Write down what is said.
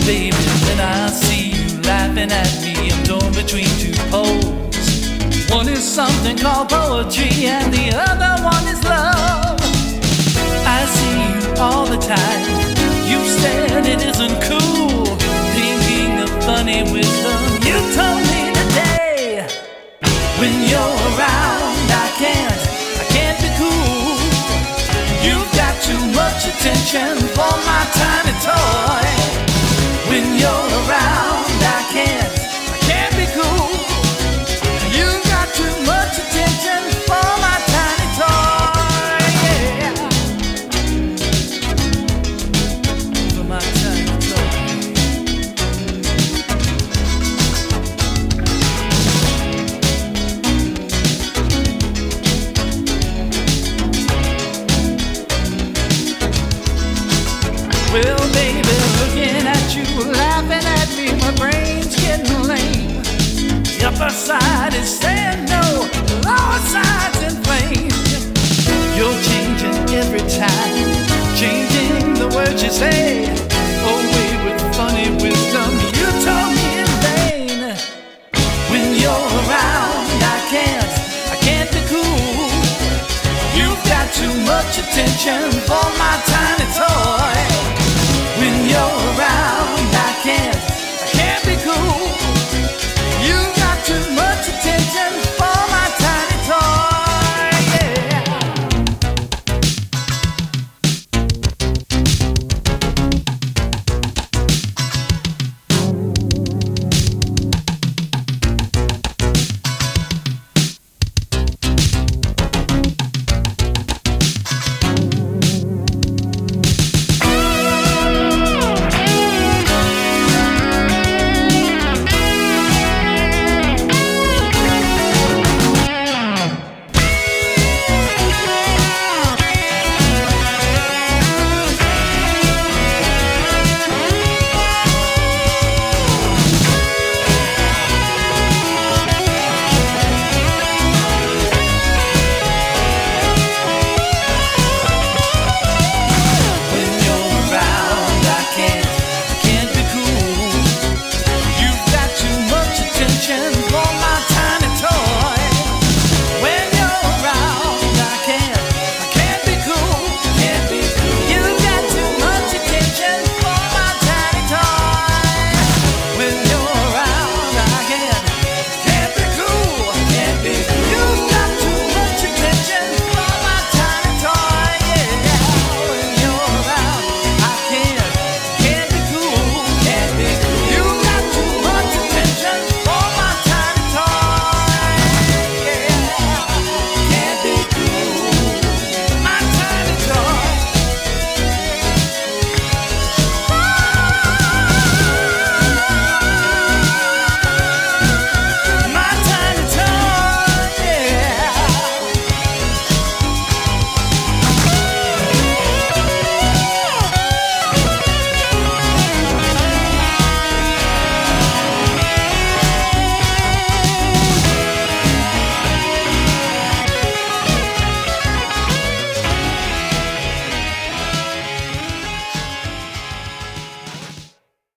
baby, when I see you laughing at me, I'm torn between two poles. One is something called poetry, and the other one is love. I see you all the time. You said it isn't cool, thinking of funny wisdom. You told me today, when you're around, I can't be cool. You've got too much attention for my tiny toy. When you're around, I can't be cool. You've got too much attention for my tiny toy. Yeah, for my tiny toy. Well, baby, looking at you, laughing at me, my brain's getting lame. The upper side is saying no, the lower side's inflamed. You're changing every time, changing the words you say. Away with funny wisdom, you told me in vain. When you're around, I can't be cool. You've got too much attention for my